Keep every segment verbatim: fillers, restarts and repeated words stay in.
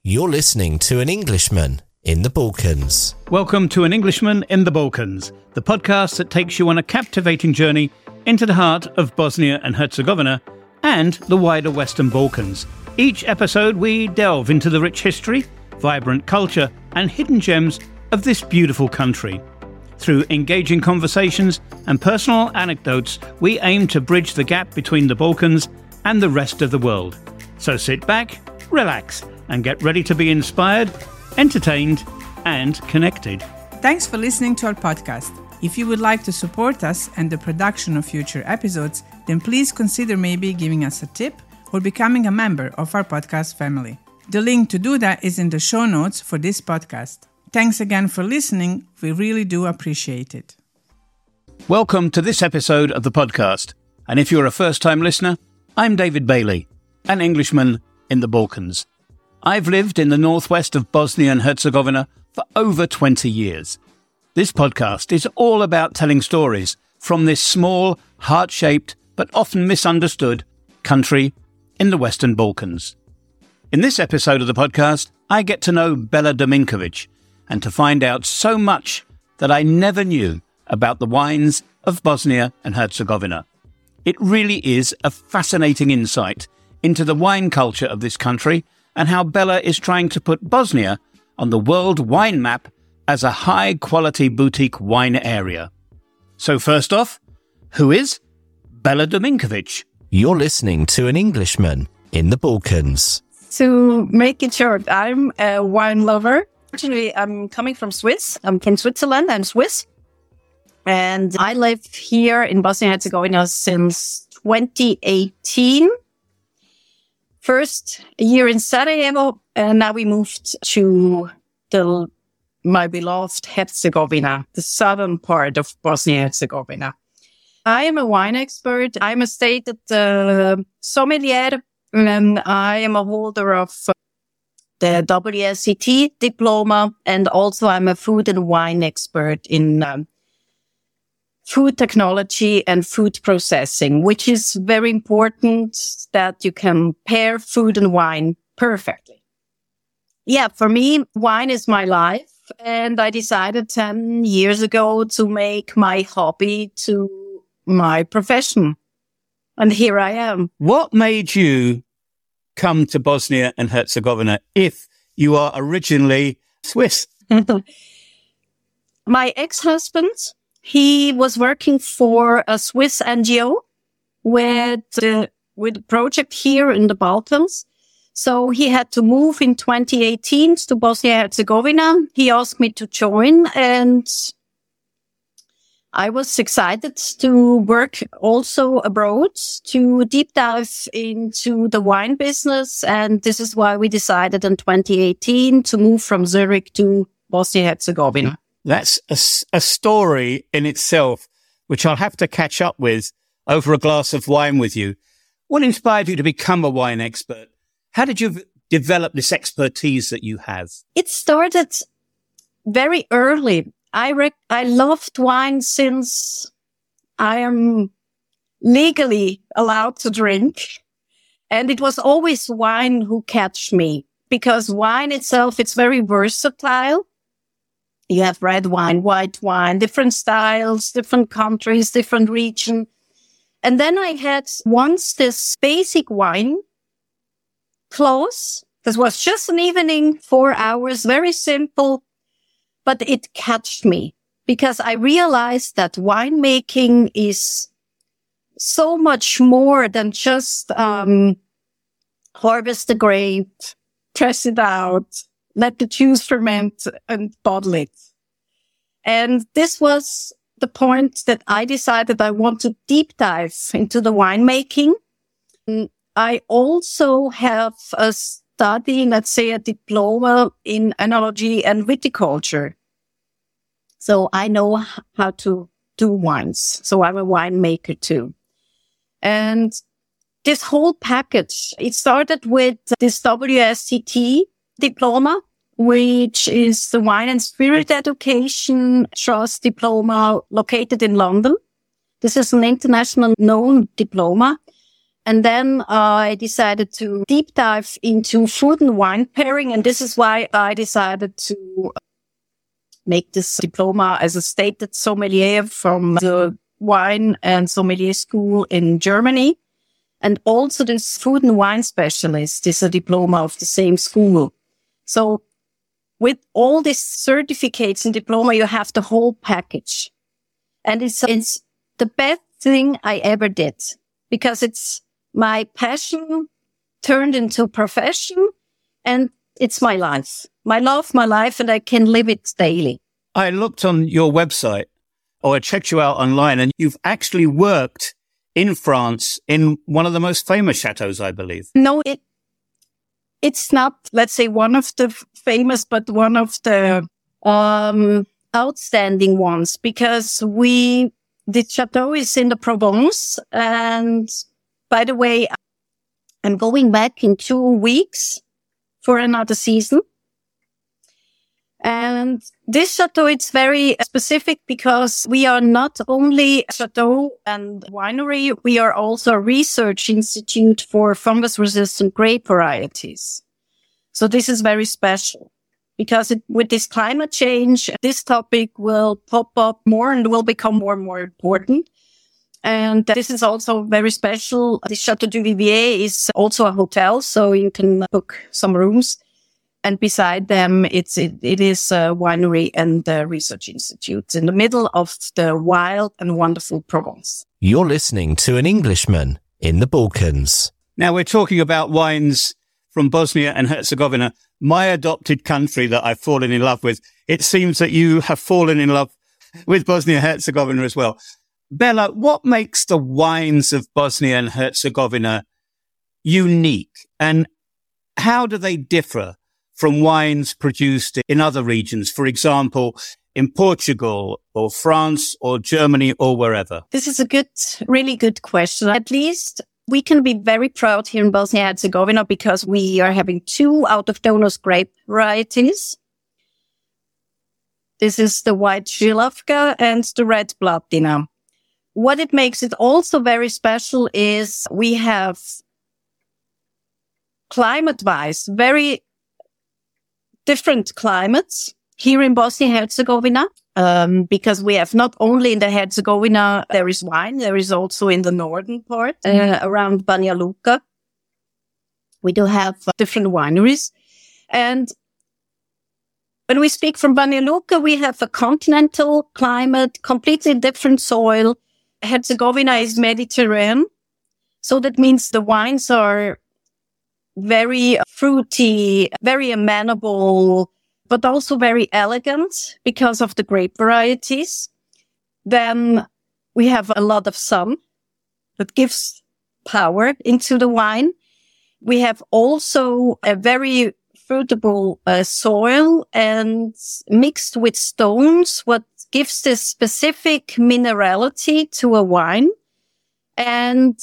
You're listening to An Englishman in the Balkans. Welcome to An Englishman in the Balkans, the podcast that takes you on a captivating journey into the heart of Bosnia and Herzegovina and the wider Western Balkans. Each episode we delve into the rich history, vibrant culture and hidden gems of this beautiful country. Through engaging conversations and personal anecdotes, we aim to bridge the gap between the Balkans and the rest of the world. So sit back, relax, and get ready to be inspired, entertained, and connected. Thanks for listening to our podcast. If you would like to support us and the production of future episodes, then please consider maybe giving us a tip or becoming a member of our podcast family. The link to do that is in the show notes for this podcast. Thanks again for listening. We really do appreciate it. Welcome to this episode of the podcast. And if you're a first-time listener, I'm David Bailey, an Englishman in the Balkans. I've lived in the northwest of Bosnia and Herzegovina for over twenty years. This podcast is all about telling stories from this small, heart-shaped, but often misunderstood country in the Western Balkans. In this episode of the podcast, I get to know Bela Dominkovic and to find out so much that I never knew about the wines of Bosnia and Herzegovina. It really is a fascinating insight into the wine culture of this country and how Bela is trying to put Bosnia on the world wine map as a high-quality boutique wine area. So first off, who is Bela Dominkovic? You're listening to An Englishman in the Balkans. To make it short, I'm a wine lover. Actually, I'm coming from Swiss. I'm from Switzerland. I'm Swiss. And I live here in Bosnia and Herzegovina since twenty eighteen. First a year in Sarajevo, and now we moved to the my beloved Herzegovina, the southern part of Bosnia and Herzegovina. I am a wine expert. I'm a stated uh, sommelier, and I am a holder of the W S E T diploma, and also I'm a food and wine expert in um, food technology and food processing, which is very important that you can pair food and wine perfectly. Yeah, for me, wine is my life, and I decided ten years ago to make my hobby to my profession. And here I am. What made you come to Bosnia and Herzegovina if you are originally Swiss? My ex-husband, he was working for a Swiss N G O with, uh, with a project here in the Balkans. So he had to move in twenty eighteen to Bosnia and Herzegovina. He asked me to join, and I was excited to work also abroad, to deep dive into the wine business. And this is why we decided in twenty eighteen to move from Zurich to Bosnia and Herzegovina. That's a, a story in itself, which I'll have to catch up with over a glass of wine with you. What inspired you to become a wine expert? How did you v- develop this expertise that you have? It started very early. I rec- I loved wine since I am legally allowed to drink. And it was always wine who catched me, because wine itself, it's very versatile. You have red wine, white wine, different styles, different countries, different region. And then I had once this basic wine close. This was just an evening, four hours, very simple. But it catched me because I realized that winemaking is so much more than just um harvest the grape, press it out, let the juice ferment, and bottle it. And this was the point that I decided I want to deep dive into the winemaking. I also have a study, let's say a diploma in enology and viticulture. So I know how to do wines. So I'm a winemaker too. And this whole package, it started with this W S E T diploma, which is the Wine and Spirit Education Trust diploma located in London. This is an international known diploma. And then uh, I decided to deep dive into food and wine pairing. And this is why I decided to make this diploma as a stated sommelier from the wine and sommelier school in Germany. And also this food and wine specialist is a diploma of the same school. So with all these certificates and diploma, you have the whole package. And it's, it's the best thing I ever did because it's my passion turned into a profession, and it's my life. My love, my life, and I can live it daily. I looked on your website, or I checked you out online, and you've actually worked in France in one of the most famous chateaus, I believe. No, it it's not, let's say, one of the famous, but one of the um outstanding ones, because we, the chateau is in the Provence, and by the way, I'm going back in two weeks for another season. And this chateau, it's very specific because we are not only a chateau and winery, we are also a research institute for fungus-resistant grape varieties. So this is very special because it, with this climate change, this topic will pop up more and will become more and more important. And this is also very special. The Chateau du Vivier is also a hotel, so you can book some rooms. And beside them, it's it, it is a winery and a research institute in the middle of the wild and wonderful Provence. You're listening to An Englishman in the Balkans. Now, we're talking about wines from Bosnia and Herzegovina, my adopted country that I've fallen in love with. It seems that you have fallen in love with Bosnia and Herzegovina as well. Bella, what makes the wines of Bosnia and Herzegovina unique, and how do they differ from wines produced in other regions, for example, in Portugal or France or Germany or wherever? This is a good, really good question. At least we can be very proud here in Bosnia and Herzegovina because we are having two autochthonous grape varieties. This is the white Žilavka and the red Blatina. What it makes it also very special is we have climate-wise very different climates here in Bosnia and Herzegovina, um, because we have not only in the Herzegovina, there is wine, there is also in the northern part, uh, around Banja Luka. We do have uh, different wineries. And when we speak from Banja Luka, we have a continental climate, completely different soil. Herzegovina is Mediterranean. So that means the wines are very fruity, very amenable, but also very elegant because of the grape varieties. Then we have a lot of sun that gives power into the wine. We have also a very fruitable uh, soil and mixed with stones, what gives this specific minerality to a wine. And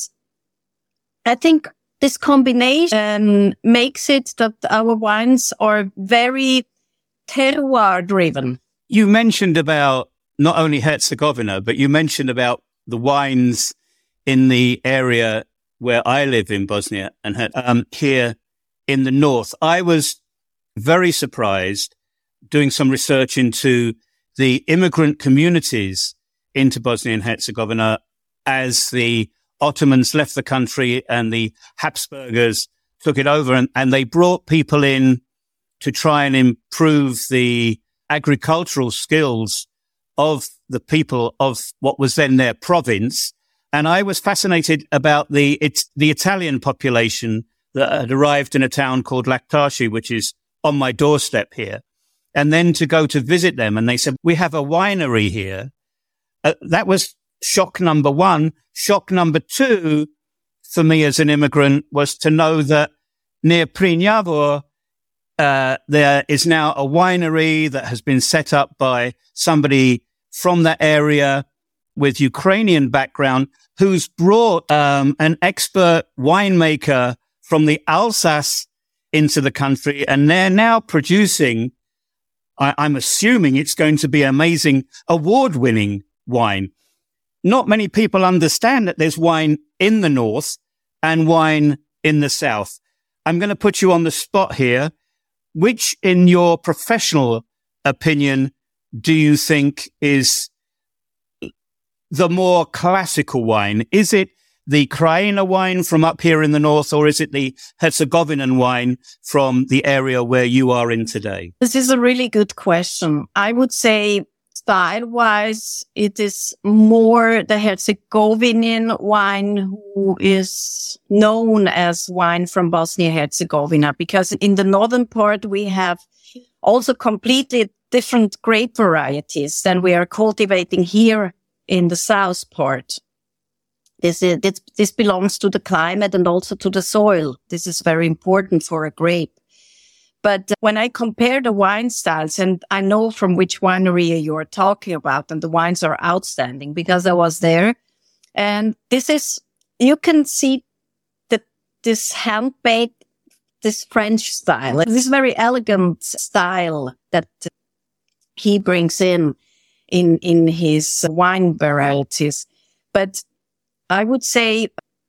I think this combination makes it that our wines are very terroir driven. You mentioned about not only Herzegovina, but you mentioned about the wines in the area where I live in Bosnia and Her- um, here in the north. I was very surprised doing some research into the immigrant communities into Bosnia and Herzegovina as the Ottomans left the country and the Habsburgers took it over, and, and they brought people in to try and improve the agricultural skills of the people of what was then their province. And I was fascinated about the it's the Italian population that had arrived in a town called Lactaci, which is on my doorstep here. And then to go to visit them, and they said, we have a winery here. Uh, that was shock number one. Shock number two for me as an immigrant was to know that near Prnjavor, uh, there is now a winery that has been set up by somebody from that area with Ukrainian background who's brought um, an expert winemaker from the Alsace into the country. And they're now producing, I, I'm assuming it's going to be amazing, award-winning wine. Not many people understand that there's wine in the north and wine in the south. I'm going to put you on the spot here. Which, in your professional opinion, do you think is the more classical wine? Is it the Krajina wine from up here in the north, or is it the Herzegovinian wine from the area where you are in today? This is a really good question. I would say style-wise, it is more the Herzegovinian wine who is known as wine from Bosnia-Herzegovina, because in the northern part, we have also completely different grape varieties than we are cultivating here in the south part. This, is, this, this belongs to the climate and also to the soil. This is very important for a grape. But when I compare the wine styles, and I know from which winery you're talking about, and the wines are outstanding because I was there. And this is, you can see that this handmade, this French style, this very elegant style that he brings in, in, in his wine varieties. But I would say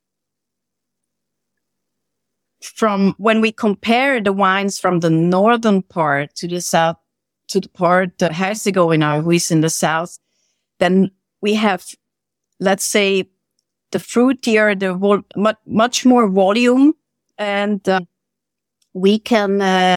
from when we compare the wines from the northern part to the south, to the part of Herzegovina, who is in the south, then we have, let's say, the fruitier, the vol- much, much more volume, and uh, we can, uh,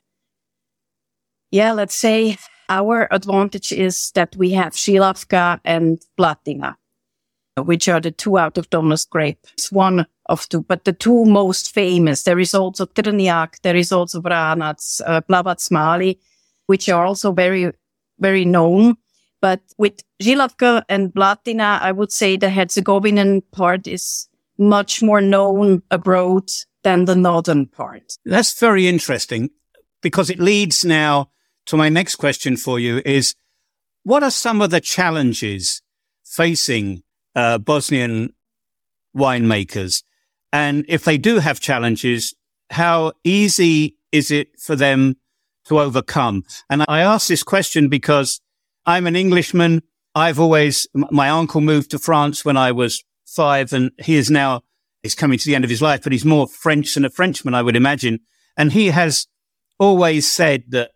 yeah, let's say our advantage is that we have Žilavka and Blatina, which are the two out of Domus grape. It's one of two, but the two most famous. There is also Trnjak, there is also Vranac, uh, Plavac Mali, which are also very, very known. But with Žilavka and Blatina, I would say the Herzegovinian part is much more known abroad than the northern part. That's very interesting, because it leads now to my next question for you is, what are some of the challenges facing uh, Bosnian winemakers? And if they do have challenges, how easy is it for them to overcome? And I ask this question because I'm an Englishman. I've always, my uncle moved to France when I was five, and he is now, he's coming to the end of his life, but he's more French than a Frenchman, I would imagine. And he has always said that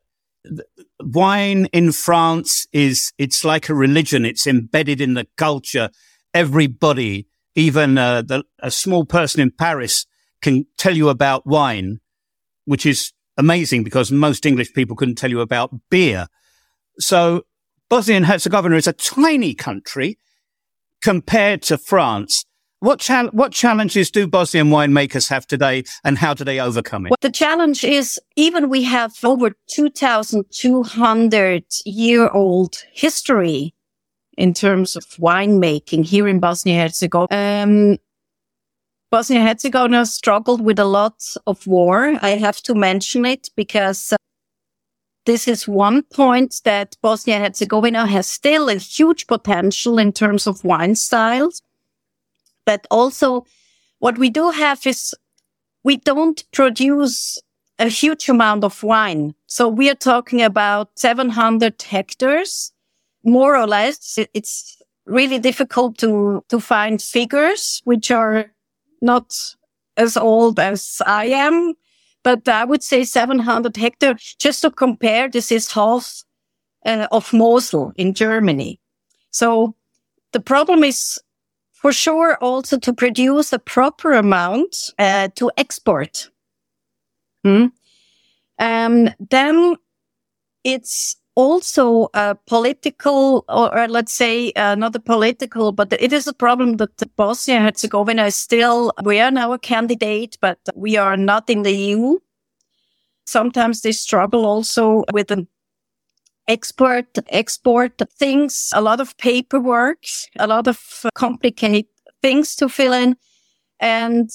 wine in France is, it's like a religion. It's embedded in the culture. Everybody, even uh, the, a small person in Paris, can tell you about wine, which is amazing because most English people couldn't tell you about beer. So Bosnia and Herzegovina is a tiny country compared to France. What, cha- what challenges do Bosnian winemakers have today, and how do they overcome it? Well, the challenge is, even we have over two thousand two hundred year old history in terms of winemaking here in Bosnia-Herzegovina. Um, Bosnia-Herzegovina struggled with a lot of war. I have to mention it because uh, this is one point that Bosnia-Herzegovina has still a huge potential in terms of wine styles. But also what we do have is we don't produce a huge amount of wine. So we are talking about seven hundred hectares. More or less, it's really difficult to, to find figures which are not as old as I am, but I would say seven hundred hectares. Just to compare, this is half uh, of Mosel in Germany. So the problem is for sure also to produce a proper amount uh, to export. Hmm? Um, then it's also a political, or, or let's say uh, not a political, but it is a problem that Bosnia and Herzegovina is still, we are now a candidate, but we are not in the E U. Sometimes they struggle also with an export, export things, a lot of paperwork, a lot of complicated things to fill in. And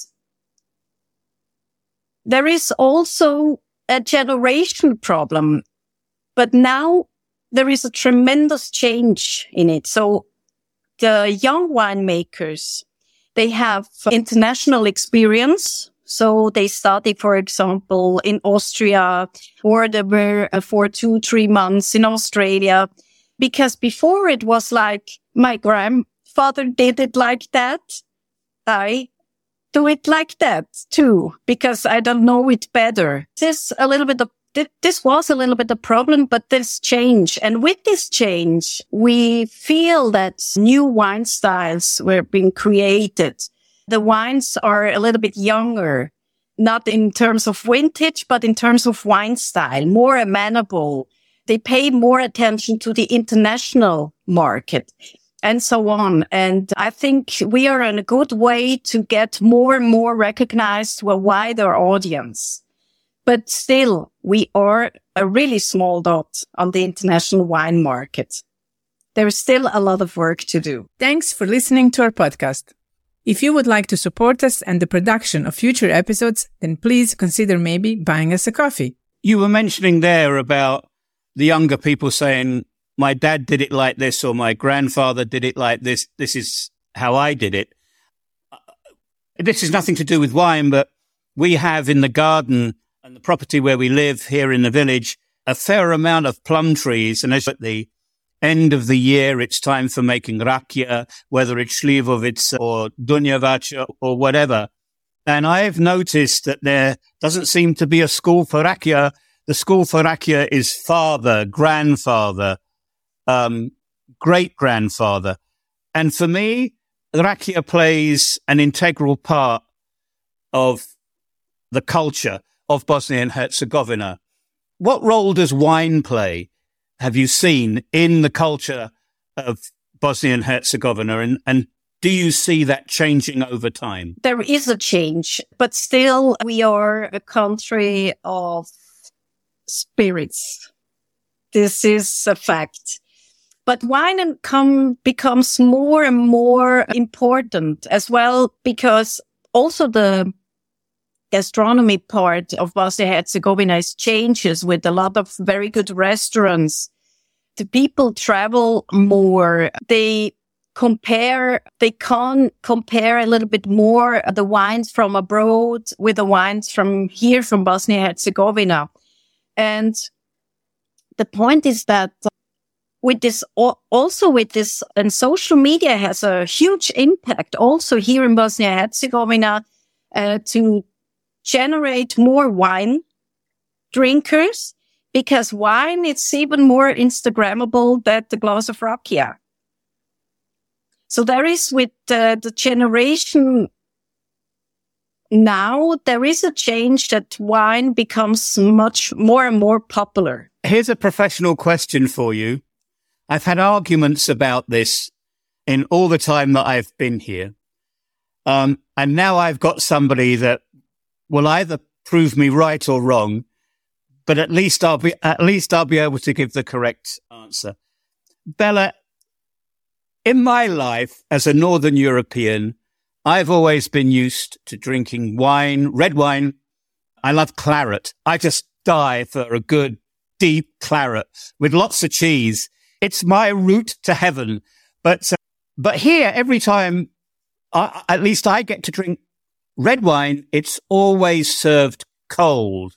there is also a generation problem. But now there is a tremendous change in it. So the young winemakers, they have international experience. So they study, for example, in Austria, or they were for two, three months in Australia. Because before it was like, my grandfather did it like that. I do it like that too, because I don't know it better. This a little bit of, this was a little bit of problem, but this change. And with this change, we feel that new wine styles were being created. The wines are a little bit younger, not in terms of vintage, but in terms of wine style, more amenable. They pay more attention to the international market and so on. And I think we are in a good way to get more and more recognized to a wider audience. But still, we are a really small dot on the international wine market. There is still a lot of work to do. Thanks for listening to our podcast. If you would like to support us and the production of future episodes, then please consider maybe buying us a coffee. You were mentioning there about the younger people saying, my dad did it like this, or my grandfather did it like this. This is how I did it. This is nothing to do with wine, but we have in the garden and the property where we live here in the village, a fair amount of plum trees. And as at the end of the year, it's time for making rakia, whether it's Slivovica or Dunjavac or whatever. And I've noticed that there doesn't seem to be a school for rakia. The school for rakia is father, grandfather, um, great-grandfather. And for me, rakia plays an integral part of the culture of Bosnia and Herzegovina. What role does wine play, have you seen, in the culture of Bosnia and Herzegovina? And, and do you see that changing over time? There is a change, but still we are a country of spirits. This is a fact. But wine come, becomes more and more important as well, because also the gastronomy part of Bosnia-Herzegovina changes with a lot of very good restaurants. The people travel more. They compare, they can compare a little bit more the wines from abroad with the wines from here, from Bosnia-Herzegovina. And the point is that with this, also with this, and social media has a huge impact also here in Bosnia-Herzegovina uh, to generate more wine drinkers, because wine is even more Instagrammable than the glass of rakia. So there is, with uh, the generation now, there is a change that wine becomes much more and more popular. Here's a professional question for you. I've had arguments about this in all the time that I've been here. Um, and now I've got somebody that will either prove me right or wrong, but at least I'll be, at least I'll be able to give the correct answer. Bella, in my life as a Northern European, I've always been used to drinking wine, red wine. I love claret. I just die for a good, deep claret with lots of cheese. It's my route to heaven. But, uh, but here, every time, I, at least I get to drink red wine, it's always served cold.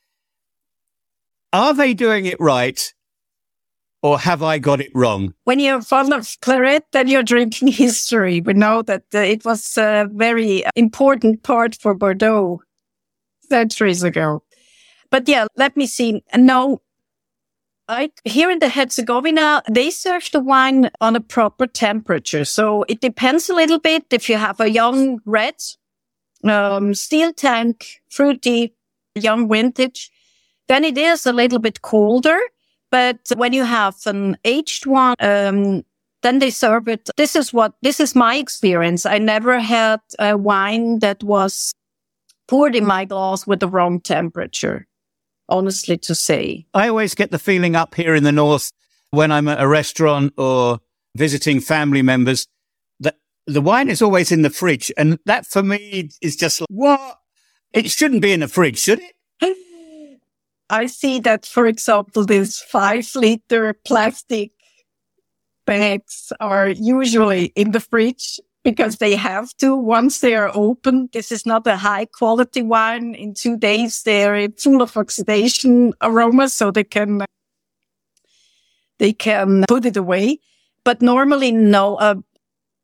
Are they doing it right, or have I got it wrong? When you're fond of claret, then you're drinking history. We know that uh, it was a very important part for Bordeaux centuries ago. But yeah, let me see. No, I, here in the Herzegovina, they serve the wine on a proper temperature. So it depends a little bit. If you have a young red, um, steel tank, fruity, young vintage, then it is a little bit colder. But when you have an aged one, um, then they serve it. This is what, this is my experience. I never had a wine that was poured in my glass with the wrong temperature, honestly to say. I always get the feeling up here in the north when I'm at a restaurant or visiting family members that the wine is always in the fridge. And that for me is just like, what? It shouldn't be in the fridge, should it? I see that, for example, these five liter plastic bags are usually in the fridge because they have to once they are open. This is not a high quality wine. In two days, they're full of oxidation aromas, so they can, they can put it away. But normally, no, uh,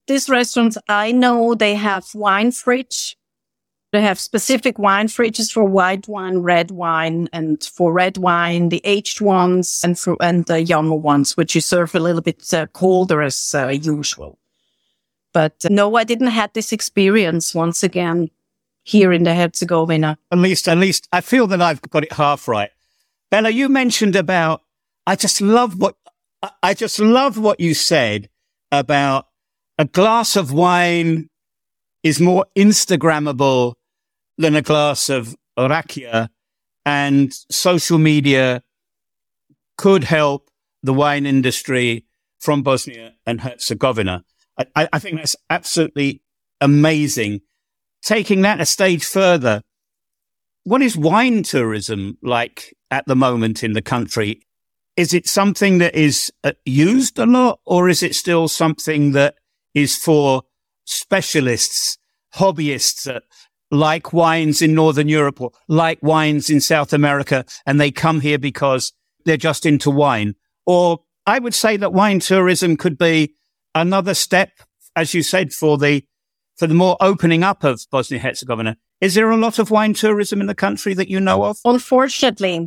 these restaurants I know, they have wine fridge. They have specific wine fridges for white wine, red wine, and for red wine, the aged ones and for, and the younger ones, which you serve a little bit uh, colder as uh, usual. But uh, no, I didn't have this experience once again here in the Herzegovina. At least, at least I feel that I've got it half right. Bella, you mentioned about, I just love what, I just love what you said about a glass of wine is more Instagrammable than a glass of rakia, and social media could help the wine industry from Bosnia and Herzegovina. I, I think that's absolutely amazing. Taking that a stage further, what is wine tourism like at the moment in the country? Is it something that is uh, used a lot, or is it still something that is for specialists, hobbyists that like wines in Northern Europe or like wines in South America, and they come here because they're just into wine? Or I would say that wine tourism could be another step, as you said, for the for the more opening up of Bosnia-Herzegovina. Is there a lot of wine tourism in the country that you know of? Unfortunately,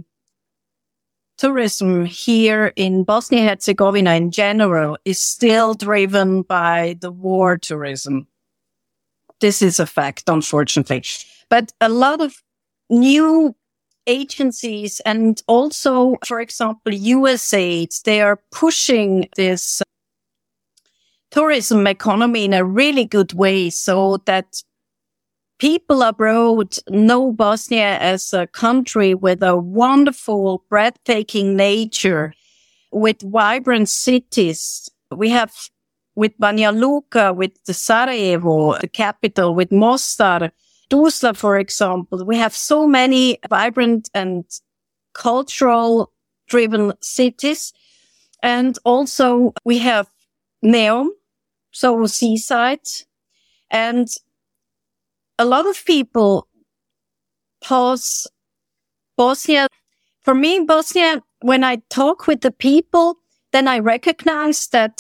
tourism here in Bosnia-Herzegovina in general is still driven by the war tourism. This is a fact, unfortunately. But a lot of new agencies and also, for example, U S A I D, they are pushing this tourism economy in a really good way so that people abroad know Bosnia as a country with a wonderful, breathtaking nature, with vibrant cities. We have with Banja Luka, with the Sarajevo, the capital, with Mostar, Tuzla, for example. We have so many vibrant and cultural-driven cities. And also we have Neum, so seaside. And a lot of people pause Bosnia. For me, Bosnia, when I talk with the people, then I recognize that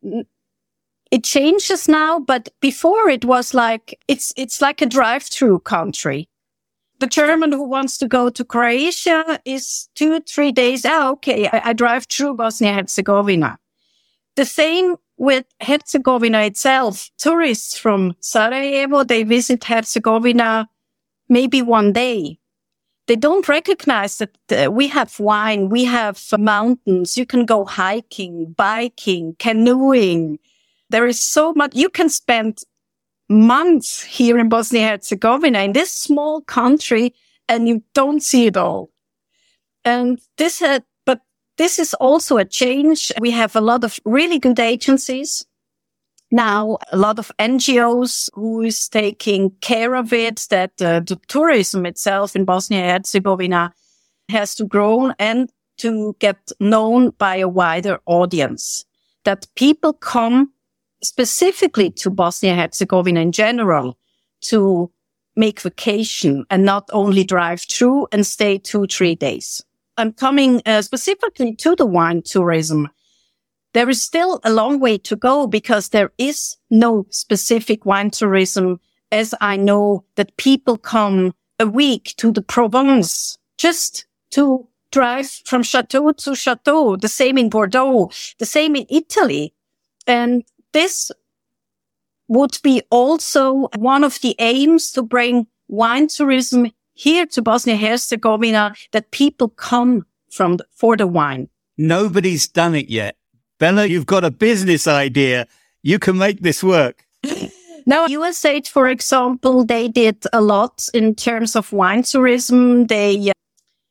it changes now, but before it was like, it's, it's like a drive-through country. The German who wants to go to Croatia is two, three days. Ah, okay, I, I drive through Bosnia-Herzegovina. The same with Herzegovina itself. Tourists from Sarajevo, they visit Herzegovina maybe one day. They don't recognize that uh, we have wine, we have mountains. You can go hiking, biking, canoeing. There is so much. You can spend months here in Bosnia-Herzegovina in this small country and you don't see it all. And this had, but this is also a change. We have a lot of really good agencies now, a lot of N G Os who is taking care of it, that uh, the tourism itself in Bosnia-Herzegovina has to grow and to get known by a wider audience, that people come specifically to Bosnia-Herzegovina in general to make vacation and not only drive through and stay two, three days. I'm coming uh, specifically to the wine tourism. There is still a long way to go because there is no specific wine tourism, as I know that people come a week to the Provence just to drive from chateau to chateau, the same in Bordeaux, the same in Italy. And this would be also one of the aims to bring wine tourism here to Bosnia-Herzegovina, that people come from the, for the wine. Nobody's done it yet. Bella, you've got a business idea. You can make this work. Now, U S A I D, for example, they did a lot in terms of wine tourism. They uh,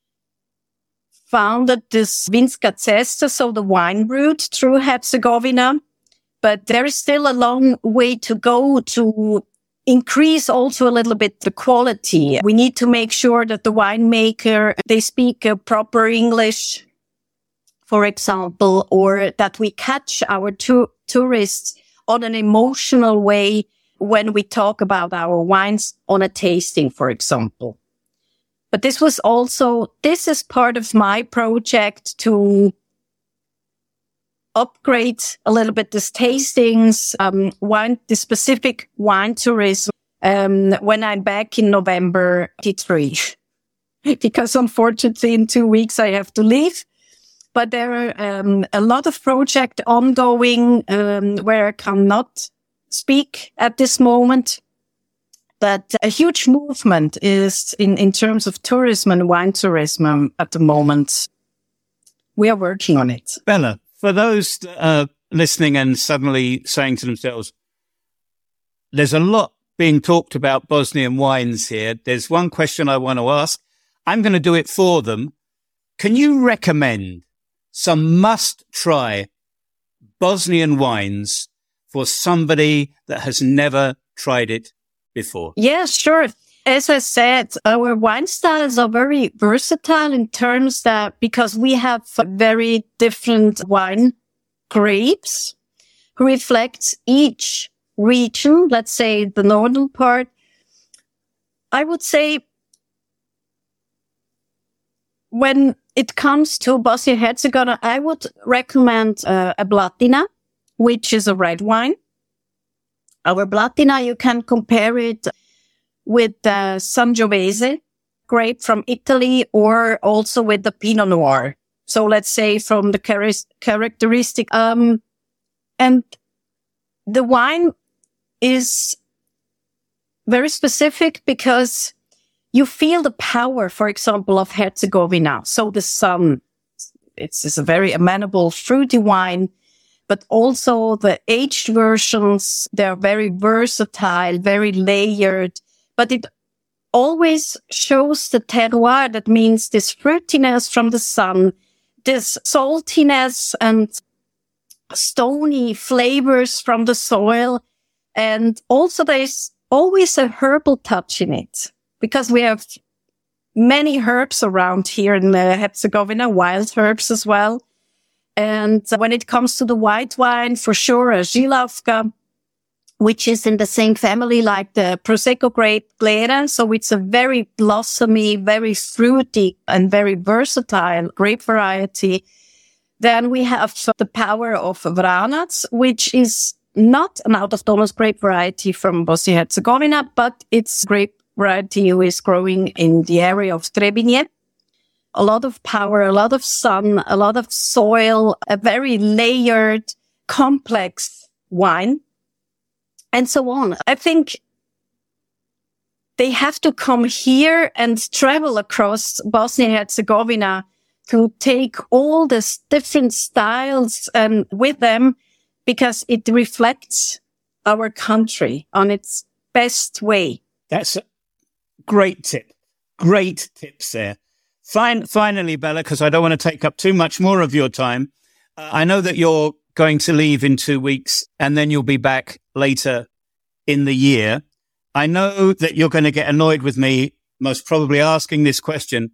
founded this Vinska Cesta, so the wine route through Herzegovina. But there is still a long way to go to increase also a little bit the quality. We need to make sure that the winemaker, they speak a proper English, for example, or that we catch our tu- tourists on an emotional way when we talk about our wines on a tasting, for example. But this was also, this is part of my project to upgrade a little bit this tastings, um, wine, the specific wine tourism, um, when I'm back in November twenty-three. Because unfortunately in two weeks I have to leave. But there are um, a lot of projects ongoing um, where I cannot speak at this moment. But a huge movement is in, in terms of tourism and wine tourism at the moment. We are working on it. Bella, for those that are listening and suddenly saying to themselves, there's a lot being talked about Bosnian wines here. There's one question I want to ask. I'm going to do it for them. Can you recommend some must-try Bosnian wines for somebody that has never tried it before? Yeah, sure. As I said, our wine styles are very versatile in terms that because we have very different wine grapes who reflect each region, let's say the northern part. I would say when it comes to Bosnia-Herzegovina, I would recommend uh, a Blatina, which is a red wine. Our Blatina, you can compare it with the Sangiovese grape from Italy or also with the Pinot Noir. So let's say from the char- characteristic. Um, and the wine is very specific because you feel the power, for example, of Herzegovina. So the sun, it's, it's a very amenable, fruity wine, but also the aged versions, they're very versatile, very layered, but it always shows the terroir. That means this fruitiness from the sun, this saltiness and stony flavors from the soil. And also there's always a herbal touch in it because we have many herbs around here in uh, Herzegovina, wild herbs as well. And when it comes to the white wine, for sure, a Žilavka, which is in the same family like the Prosecco grape Glera. So it's a very blossomy, very fruity and very versatile grape variety. Then we have the power of Vranac, which is not an out-of-Domus grape variety from Bosnia-Herzegovina, but it's grape variety who is growing in the area of Trebinje. A lot of power, a lot of sun, a lot of soil, a very layered, complex wine, and so on. I think they have to come here and travel across Bosnia-Herzegovina to take all these different styles and with them, because it reflects our country on its best way. That's a great tip. Great tips there. Fine, finally, Bella, because I don't want to take up too much more of your time. Uh, I know that you're going to leave in two weeks and then you'll be back later in the year. I know that you're going to get annoyed with me, most probably asking this question.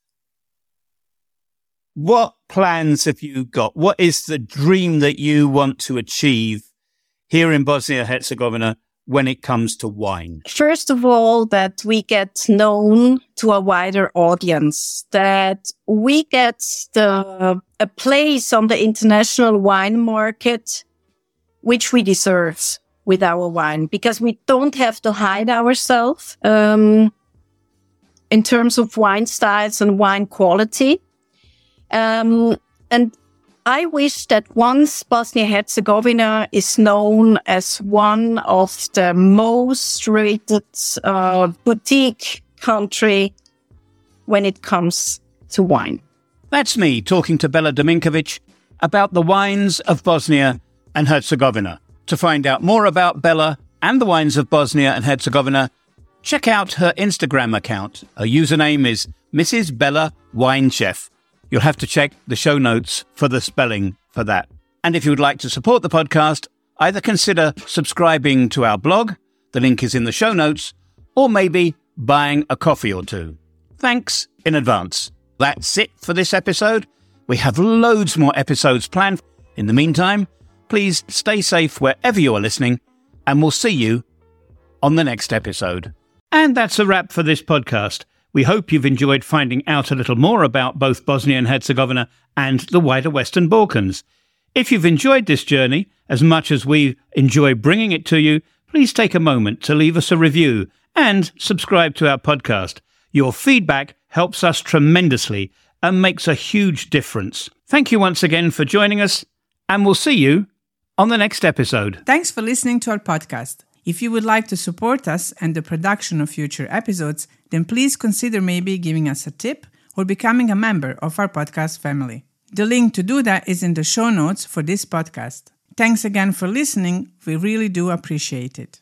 What plans have you got? What is the dream that you want to achieve here in Bosnia-Herzegovina when it comes to wine? First of all, that we get known to a wider audience, that we get the, a place on the international wine market, which we deserve with our wine, because we don't have to hide ourselves um, in terms of wine styles and wine quality. Um, and I wish that once Bosnia-Herzegovina is known as one of the most rated uh, boutique country when it comes to wine. That's me talking to Bella Dominkovic about the wines of Bosnia and Herzegovina. To find out more about Bella and the wines of Bosnia and Herzegovina, check out her Instagram account. Her username is Missus Bella Wine Chef. You'll have to check the show notes for the spelling for that. And if you would like to support the podcast, either consider subscribing to our blog, the link is in the show notes, or maybe buying a coffee or two. Thanks in advance. That's it for this episode. We have loads more episodes planned. In the meantime, please stay safe wherever you are listening, and we'll see you on the next episode. And that's a wrap for this podcast. We hope you've enjoyed finding out a little more about both Bosnia and Herzegovina and the wider Western Balkans. If you've enjoyed this journey as much as we enjoy bringing it to you, please take a moment to leave us a review and subscribe to our podcast. Your feedback helps us tremendously and makes a huge difference. Thank you once again for joining us, and we'll see you on the next episode. Thanks for listening to our podcast. If you would like to support us and the production of future episodes, then please consider maybe giving us a tip or becoming a member of our podcast family. The link to do that is in the show notes for this podcast. Thanks again for listening. We really do appreciate it.